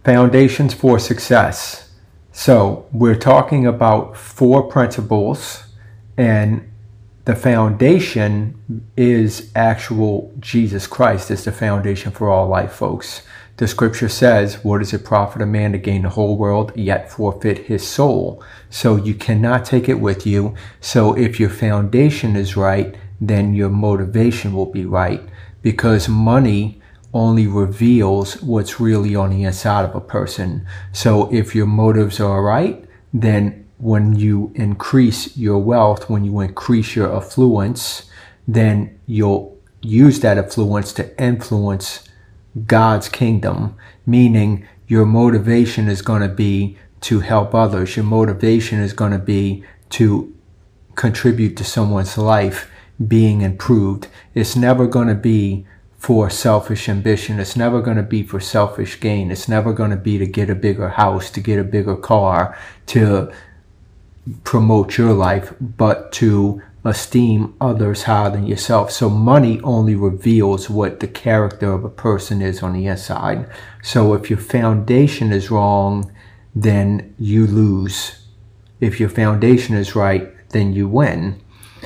Foundations for success. So we're talking about 4 principles, and the foundation is actual Jesus Christ is the foundation for all life, folks. The scripture says, what does it profit a man to gain the whole world, yet forfeit his soul? So you cannot take it with you. So if your foundation is right, then your motivation will be right, because money only reveals what's really on the inside of a person. So if your motives are right, then when you increase your wealth, when you increase your affluence, then you'll use that affluence to influence God's kingdom, meaning your motivation is going to be to help others. Your motivation is going to be to contribute to someone's life being improved. It's never going to be for selfish ambition. It's never going to be for selfish gain. It's never going to be to get a bigger house, to get a bigger car, to promote your life, but to esteem others higher than yourself. So money only reveals what the character of a person is on the inside. So if your foundation is wrong, then you lose. If your foundation is right, then you win.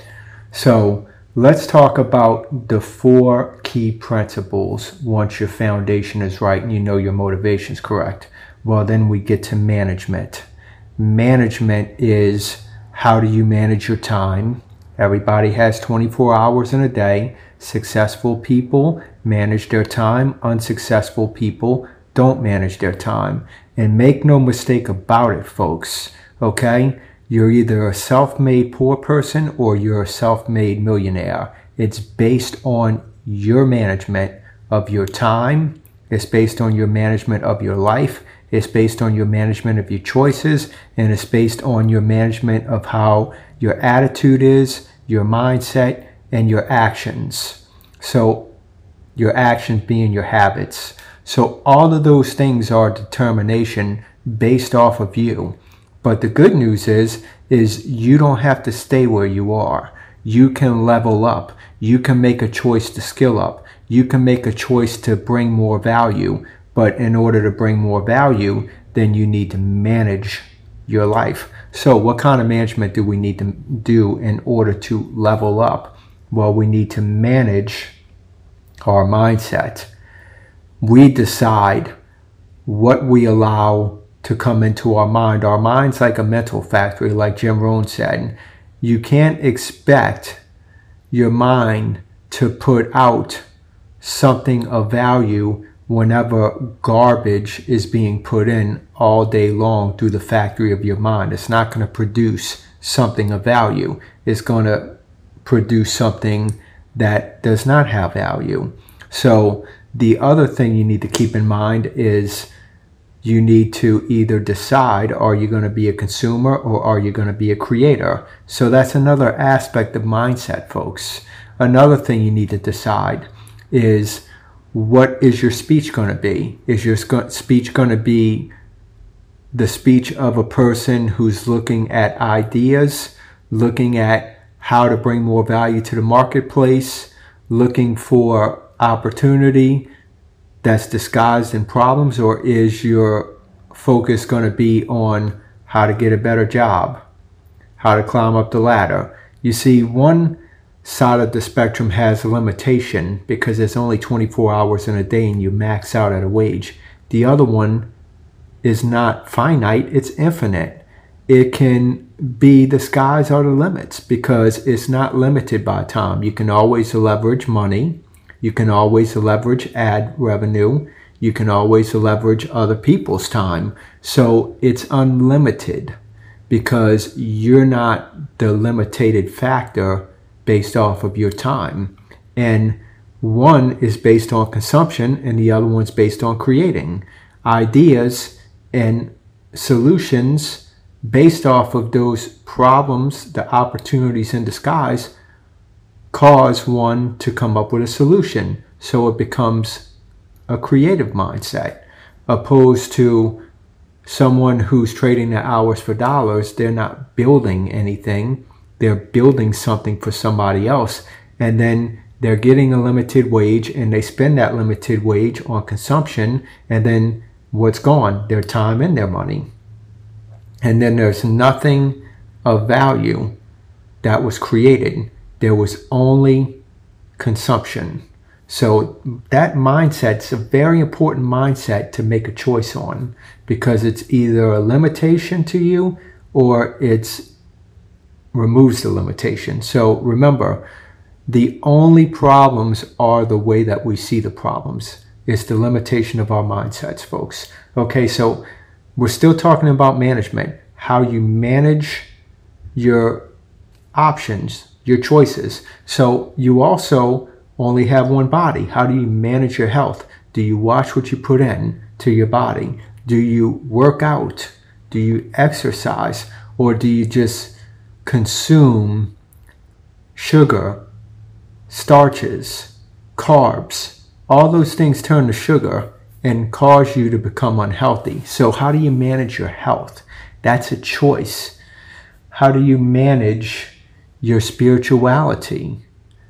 So let's talk about the 4 key principles once your foundation is right and you know your motivation is correct. Well, then we get to management. Management is, how do you manage your time? Everybody has 24 hours in a day. Successful people manage their time. Unsuccessful people don't manage their time. And make no mistake about it, folks, okay? You're either a self-made poor person or you're a self-made millionaire. It's based on your management of your time. It's based on your management of your life. It's based on your management of your choices. And it's based on your management of how your attitude is, your mindset, and your actions. So your actions being your habits. So all of those things are determination based off of you. But the good news is you don't have to stay where you are. You can level up. You can make a choice to skill up. You can make a choice to bring more value. But in order to bring more value, then you need to manage your life. So what kind of management do we need to do in order to level up? Well, we need to manage our mindset. We decide what we allow to come into our mind. Our mind's like a mental factory, like Jim Rohn said. You can't expect your mind to put out something of value whenever garbage is being put in all day long through the factory of your mind. It's not going to produce something of value. It's going to produce something that does not have value. So the other thing you need to keep in mind is you need to either decide, are you going to be a consumer or are you going to be a creator? So that's another aspect of mindset, folks. Another thing you need to decide is, what is your speech going to be? Is your speech going to be the speech of a person who's looking at ideas, looking at how to bring more value to the marketplace, looking for opportunity that's disguised in problems? Or is your focus going to be on how to get a better job, how to climb up the ladder? You see, one side of the spectrum has a limitation because there's only 24 hours in a day and you max out at a wage. The other one is not finite, it's infinite. It can be the skies are the limits because it's not limited by time. You can always leverage money. You can always leverage ad revenue. You can always leverage other people's time. So it's unlimited because you're not the limited factor based off of your time. And one is based on consumption and the other one's based on creating ideas and solutions based off of those problems, the opportunities in disguise, cause one to come up with a solution. So it becomes a creative mindset, opposed to someone who's trading their hours for dollars. They're not building anything. They're building something for somebody else. And then they're getting a limited wage and they spend that limited wage on consumption. And then What's gone? Their time and their money. And then there's nothing of value that was created. There was only consumption. So that mindset's a very important mindset to make a choice on, because it's either a limitation to you or it removes the limitation. So remember, the only problems are the way that we see the problems. It's the limitation of our mindsets, folks. Okay, so we're still talking about management, how you manage your options, your choices. So you also only have one body. How do you manage your health? Do you watch what you put in to your body? Do you work out? Do you exercise? Or do you just consume sugar, starches, carbs? All those things turn to sugar and cause you to become unhealthy. So how do you manage your health? That's a choice. How do you manage your spirituality?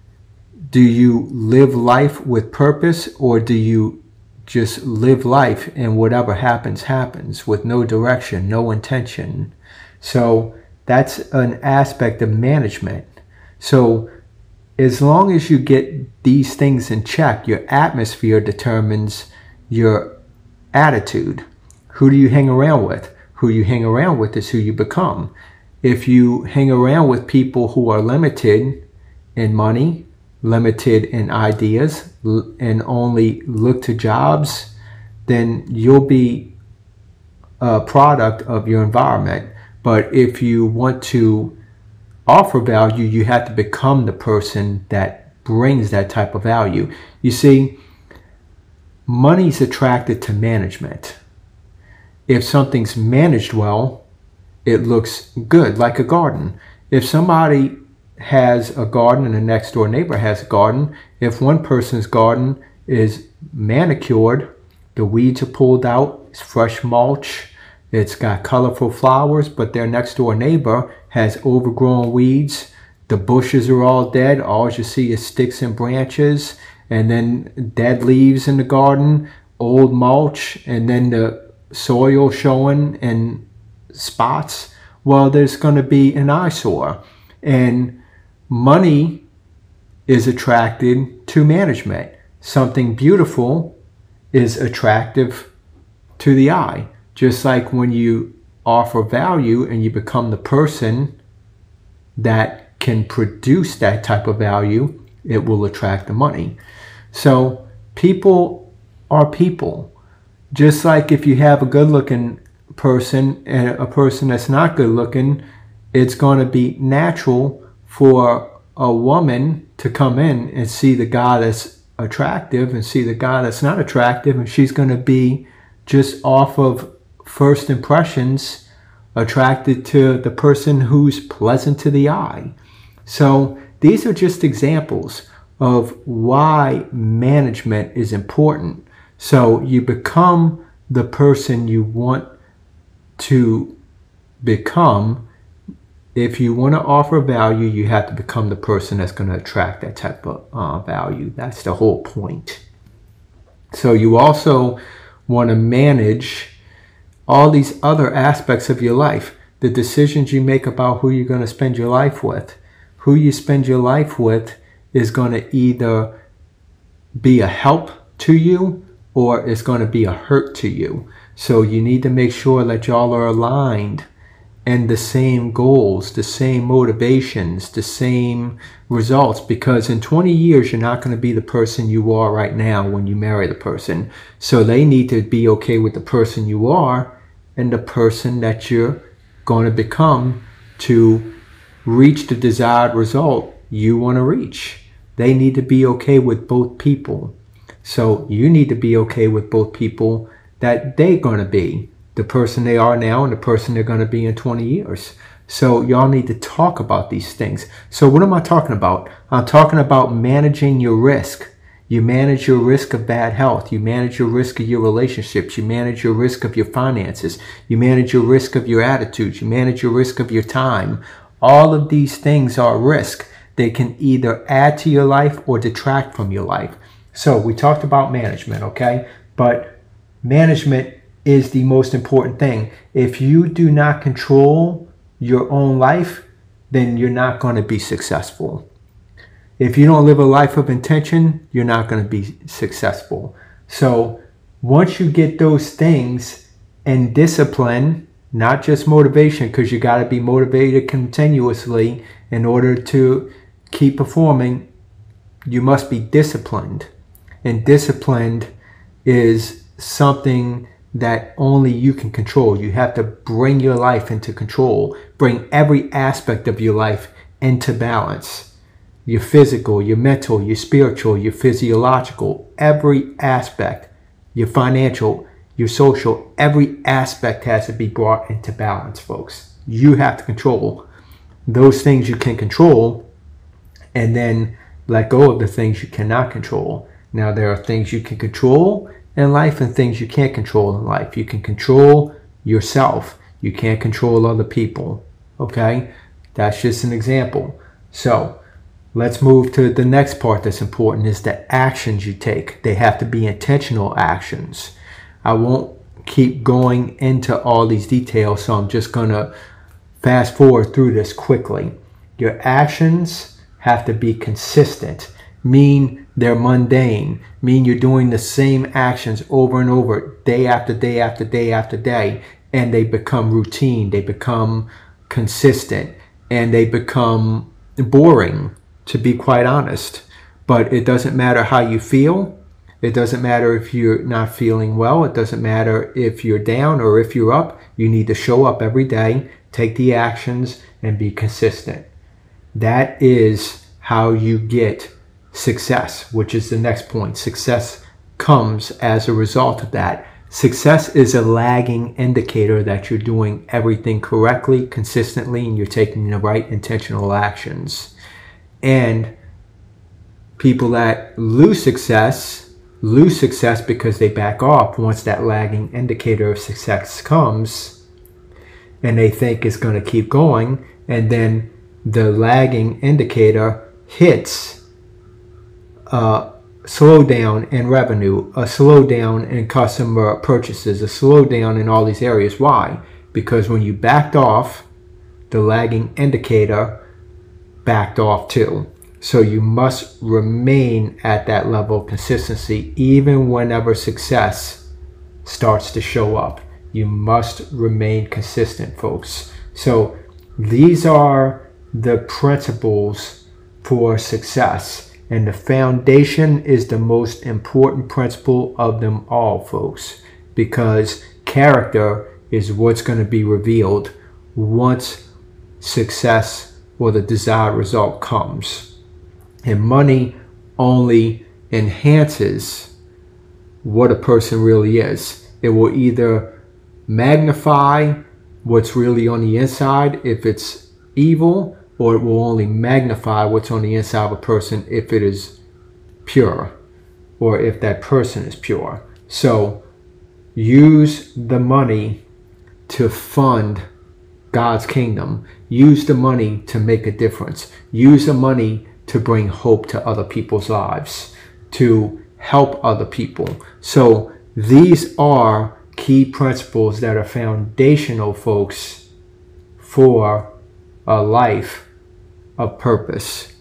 Do you live life with purpose, or do you just live life and whatever happens, happens with no direction, no intention? So that's an aspect of management. So as long as you get these things in check, your atmosphere determines your attitude. Who do you hang around with? Who you hang around with is who you become. If you hang around with people who are limited in money, limited in ideas, and only look to jobs, then you'll be a product of your environment. But if you want to offer value, you have to become the person that brings that type of value. You see, money's attracted to management. If something's managed well, it looks good, like a garden. If somebody has a garden and the next door neighbor has a garden, if one person's garden is manicured, the weeds are pulled out, it's fresh mulch, it's got colorful flowers, but their next door neighbor has overgrown weeds, the bushes are all dead, all you see is sticks and branches, and then dead leaves in the garden, old mulch, and then the soil showing in spots, well, there's going to be an eyesore. And money is attracted to management. Something beautiful is attractive to the eye. Just like when you offer value and you become the person that can produce that type of value, it will attract the money. So people are people. Just like if you have a good-looking person and a person that's not good-looking, it's going to be natural for a woman to come in and see the guy that's attractive and see the guy that's not attractive, and she's going to be just off of first impressions attracted to the person who's pleasant to the eye. So these are just examples of why management is important. So you become the person you want to become. If you want to offer value, you have to become the person that's going to attract that type of value. That's the whole point. So you also want to manage all these other aspects of your life. The decisions you make about who you're going to spend your life with. Who you spend your life with is going to either be a help to you or it's going to be a hurt to you. So you need to make sure that y'all are aligned and the same goals, the same motivations, the same results, because in 20 years, you're not going to be the person you are right now when you marry the person. So they need to be okay with the person you are and the person that you're going to become to reach the desired result you want to reach. They need to be okay with both people. So you need to be okay with both people that they're going to be. The person they are now and the person they're going to be in 20 years. So y'all need to talk about these things. So what am I talking about? I'm talking about managing your risk. You manage your risk of bad health. You manage your risk of your relationships. You manage your risk of your finances. You manage your risk of your attitudes. You manage your risk of your time. All of these things are risk. They can either add to your life or detract from your life. So we talked about management, okay? But management is the most important thing. If you do not control your own life, then you're not going to be successful. If you don't live a life of intention, you're not going to be successful. So once you get those things and discipline, not just motivation, because you got to be motivated continuously in order to keep performing, you must be disciplined. And disciplined is something that only you can control. You have to bring your life into control. Bring every aspect of your life into balance. Your physical, your mental, your spiritual, your physiological, every aspect, your financial, your social, every aspect has to be brought into balance, folks. You have to control those things you can control, and then let go of the things you cannot control. Now, there are things you can control in life and things you can't control in life. You can control yourself. You can't control other people. Okay? That's just an example. So, let's move to the next part that's important, is the actions you take. They have to be intentional actions. I won't keep going into all these details, so I'm just going to fast forward through this quickly. Your actions have to be consistent, mean they're mundane, mean you're doing the same actions over and over, day after day after day after day, and they become routine, they become consistent, and they become boring, to be quite honest. But it doesn't matter how you feel. It doesn't matter if you're not feeling well. It doesn't matter if you're down or if you're up. You need to show up every day, take the actions, and be consistent. That is how you get success, which is the next point. Success comes as a result of that. Success is a lagging indicator that you're doing everything correctly, consistently, and you're taking the right intentional actions. And people that lose success because they back off once that lagging indicator of success comes, and they think it's going to keep going, and then the lagging indicator hits a slowdown in revenue, a slowdown in customer purchases, a slowdown in all these areas. Why? Because when you backed off, the lagging indicator backed off too. So you must remain at that level of consistency even whenever success starts to show up. You must remain consistent, folks. So these are the principles for success. And the foundation is the most important principle of them all, folks. Because character is what's going to be revealed once success or the desired result comes. And money only enhances what a person really is. It will either magnify what's really on the inside if it's evil, or it will only magnify what's on the inside of a person if it is pure, or if that person is pure. So use the money to fund God's kingdom. Use the money to make a difference. Use the money to bring hope to other people's lives, to help other people. So these are key principles that are foundational, folks, for a life of purpose.